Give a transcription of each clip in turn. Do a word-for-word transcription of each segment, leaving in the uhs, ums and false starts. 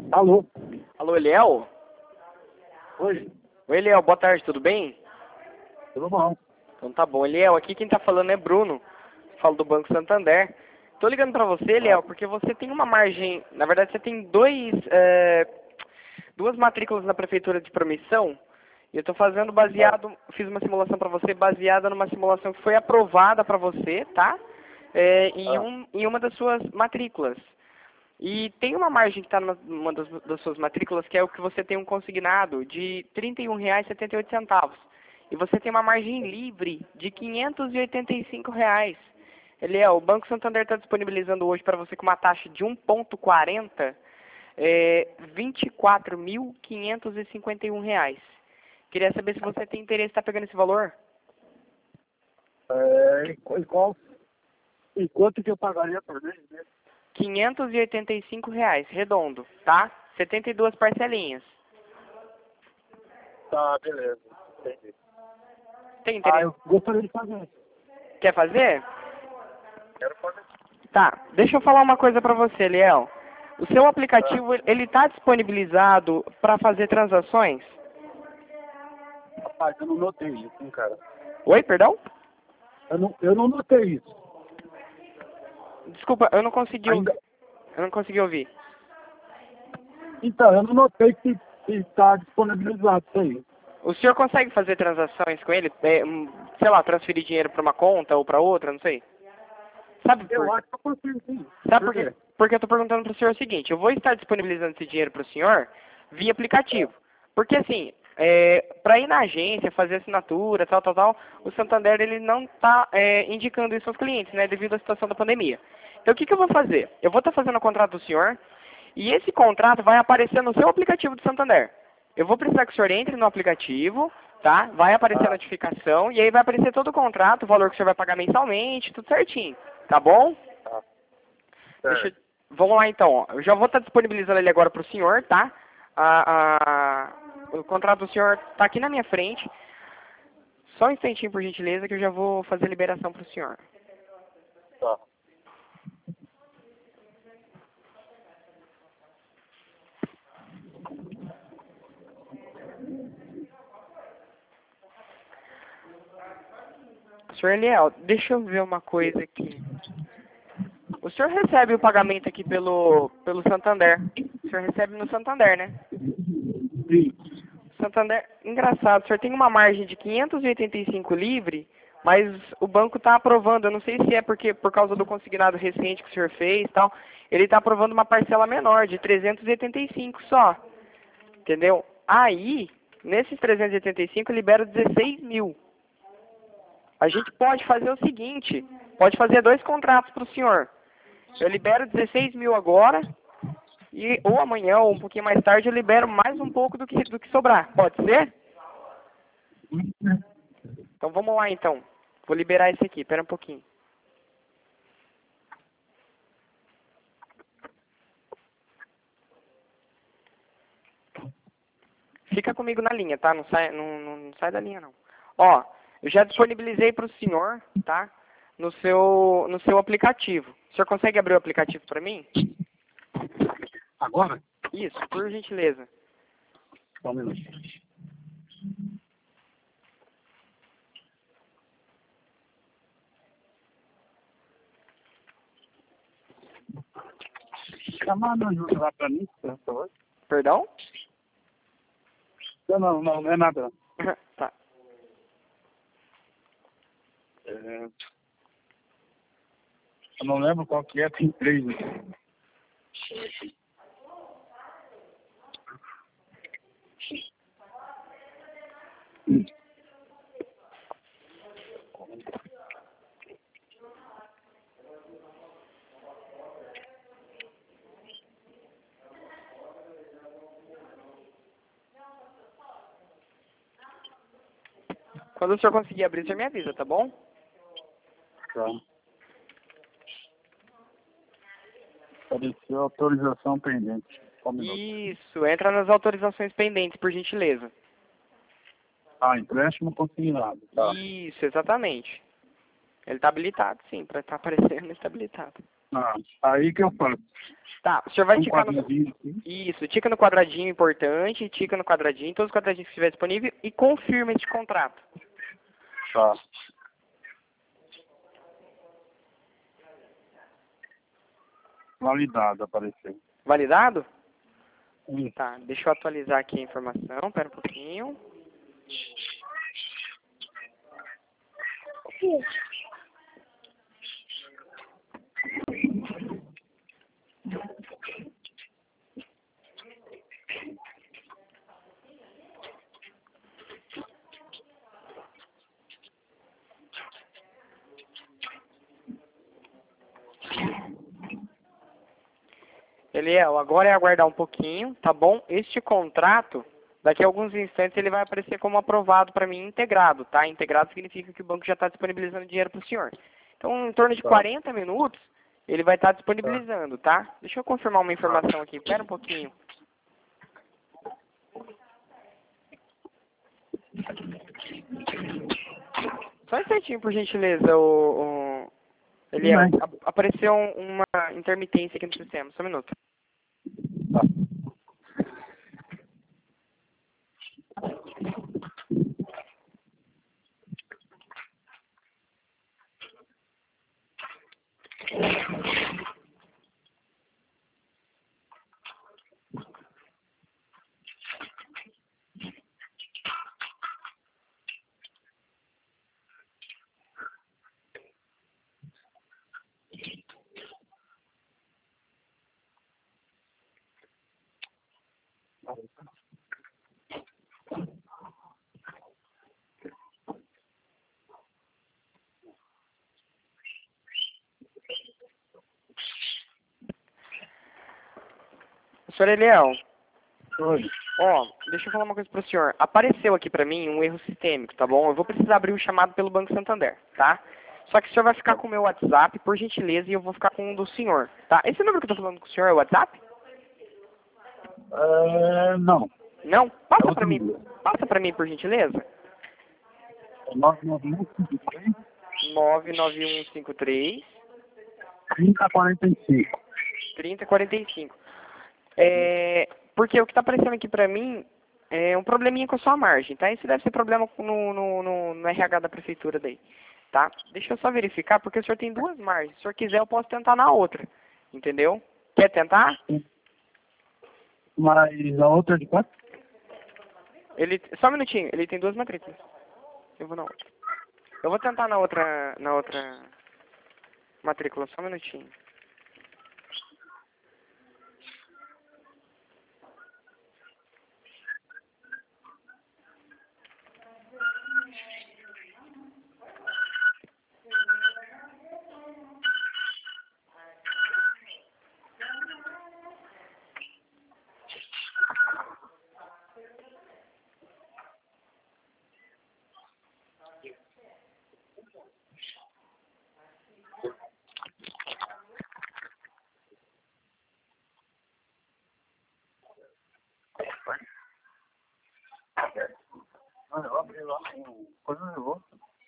Alô? Alô, Eliel? Oi, Oi, Eliel, boa tarde, tudo bem? tudo bom? Então tá bom. Eliel, aqui quem tá falando é Bruno, falo do Banco Santander. Tô ligando pra você, Eliel, porque você tem uma margem, na verdade você tem dois, é, duas matrículas na Prefeitura de Promissão, e eu tô fazendo baseado, fiz uma simulação pra você baseada numa simulação que foi aprovada pra você, tá? É, em, Ah, um, em uma das suas matrículas. E tem uma margem que está numa das, das suas matrículas, que é o que você tem um consignado de trinta e um reais e setenta e oito centavos. E você tem uma margem livre de quinhentos e oitenta e cinco reais. Eliel, o Banco Santander está disponibilizando hoje para você com uma taxa de um vírgula quarenta, é, vinte e quatro mil quinhentos e cinquenta e um reais. Queria saber se você tem interesse em estar pegando esse valor. é, e qual, e qual- e quanto que eu pagaria por mês, né? quinhentos e oitenta e cinco reais, redondo, tá? setenta e duas parcelinhas. Tá, beleza. Entendi. Tem Ah, interesse? eu gostaria de fazer. Quer fazer? Quero fazer. Tá, deixa eu falar uma coisa pra você, Liel. O seu Ah, aplicativo, ele está disponibilizado para fazer transações? rapaz, eu não notei isso, hein, cara. Oi, perdão? Eu não, eu não notei isso. Desculpa, eu não consegui ouvir. Ainda. Eu não consegui ouvir. Então, eu não notei que está disponibilizado isso aí. O senhor consegue fazer transações com ele? É, hum, sei lá, transferir dinheiro para uma conta ou para outra, não sei. Sabe por, Eu acho que eu consigo, sim. sabe Por por quê? quê? Porque eu estou perguntando para o senhor o seguinte, eu vou estar disponibilizando esse dinheiro para o senhor via aplicativo. Porque assim, é, para ir na agência, fazer assinatura, tal, tal, tal, o Santander ele não está indicando isso aos clientes, né, devido à situação da pandemia. Então o que, que eu vou fazer? Eu vou estar fazendo o contrato do senhor e esse contrato vai aparecer no seu aplicativo do Santander. Eu vou precisar que o senhor entre no aplicativo, tá? Vai aparecer a Ah, notificação e aí vai aparecer todo o contrato, o valor que o senhor vai pagar mensalmente, tudo certinho. Tá bom? tá. Deixa eu... Certo. Vamos lá então, ó. Eu já vou estar disponibilizando ele agora para o senhor, tá? A, a... O contrato do senhor está aqui na minha frente. Só um instantinho, por gentileza, que eu já vou fazer a liberação para o senhor. Tá. senhor Eliel, deixa eu ver uma coisa aqui. O senhor recebe o pagamento aqui pelo, pelo Santander. O senhor recebe no Santander, né? Sim. Santander, engraçado, o senhor tem uma margem de quinhentos e oitenta e cinco livre, mas o banco está aprovando, eu não sei se é porque por causa do consignado recente que o senhor fez e tal, ele está aprovando uma parcela menor, de trezentos e oitenta e cinco só, entendeu? Aí, nesses trezentos e oitenta e cinco, libera dezesseis mil. A gente pode fazer o seguinte, pode fazer dois contratos para o senhor. Eu libero dezesseis mil agora, e ou amanhã, ou um pouquinho mais tarde, eu libero mais um pouco do que, do que sobrar. Pode ser? Então vamos lá então. Vou liberar esse aqui, espera um pouquinho. Fica comigo na linha, tá? Não sai, não, não, não sai da linha não. Ó, eu já disponibilizei para o senhor, tá? No seu, no seu aplicativo. O senhor consegue abrir o aplicativo para mim? Agora? Isso, por gentileza. Só um minuto. Chamar uma ajuda lá pra mim, por favor. Perdão? Não, não, não, não é nada. Tá. É, eu não lembro qual que é, tem três. Quando o senhor conseguir abrir, o senhor me avisa, tá bom? Tá. Apareceu autorização pendente. Só um minuto. Isso, entra nas autorizações pendentes, por gentileza. Ah, empréstimo consignado. Tá. Isso, exatamente. Ele está habilitado, sim, para estar aparecendo, ele está habilitado. Ah, aí que eu faço. Tá, o senhor vai Um ticar no... quadradinho assim. Isso, tica no quadradinho importante, tica no quadradinho, todos os quadradinhos que estiver disponível e confirma este contrato. Tá. Validado, apareceu. Validado? Hum. Tá, deixa eu atualizar aqui a informação, pera um pouquinho. Eliel, agora é aguardar um pouquinho, tá bom? Este contrato, daqui a alguns instantes, ele vai aparecer como aprovado para mim integrado, tá? Integrado significa que o banco já está disponibilizando dinheiro para o senhor. Então, em torno de Tá. quarenta minutos, ele vai estar disponibilizando, tá? Deixa eu confirmar uma informação aqui, espera um pouquinho. Só um instantinho, por gentileza, o, o... Eliel, Tudo bem. a- apareceu um- uma intermitência aqui no sistema, só um minuto. Tá. Senhor Eliel, Oi. ó, deixa eu falar uma coisa pro senhor. Apareceu aqui pra mim um erro sistêmico, tá bom? Eu vou precisar abrir um chamado pelo Banco Santander, tá? Só que o senhor vai ficar com o meu WhatsApp, por gentileza, e eu vou ficar com o do senhor, tá? Esse número que eu tô falando com o senhor é o WhatsApp? É, não. Não? É Passa outro pra mim, número. passa pra mim, por gentileza. É nove nove um cinco três, nove nove um cinco três, trinta quarenta e cinco. trinta quarenta e cinco. É, porque o que tá aparecendo aqui pra mim é um probleminha com a sua margem, tá? Isso deve ser problema no, no, no, no R H da prefeitura daí, tá? Deixa eu só verificar, porque o senhor tem duas margens. Se o senhor quiser, eu posso tentar na outra, entendeu? Quer tentar? Mas a outra é de quanto? Ele, só um minutinho, ele tem duas matrículas. Eu vou na outra. Eu vou tentar na outra, na outra matrícula, só um minutinho. Ah, eu abri lá. Coisa levou.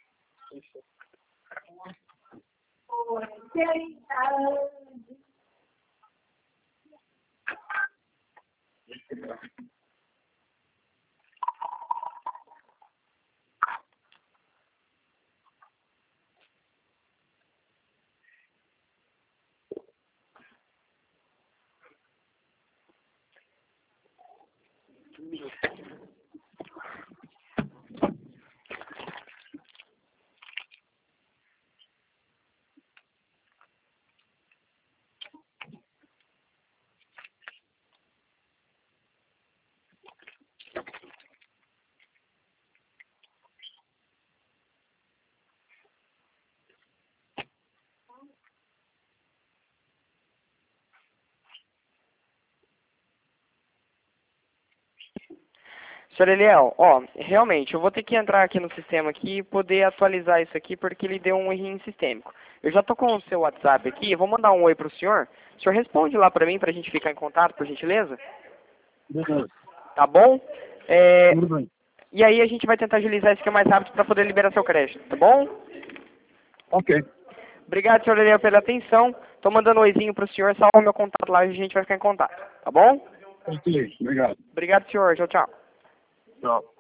Senhor Eliel, ó, realmente, eu vou ter que entrar aqui no sistema aqui e poder atualizar isso aqui porque ele deu um errinho sistêmico. Eu já tô com o seu WhatsApp aqui, eu vou mandar um oi pro senhor. O senhor responde lá pra mim pra gente ficar em contato, por gentileza? Beleza. Tá bom? É, Tudo bem. e aí a gente vai tentar agilizar isso aqui o mais rápido pra poder liberar seu crédito, tá bom? Ok. Obrigado, senhor Eliel, pela atenção. Tô mandando um oizinho pro senhor, salva meu contato lá e a gente vai ficar em contato, tá bom? Ok, obrigado. Obrigado, senhor. Tchau, tchau. Tchau.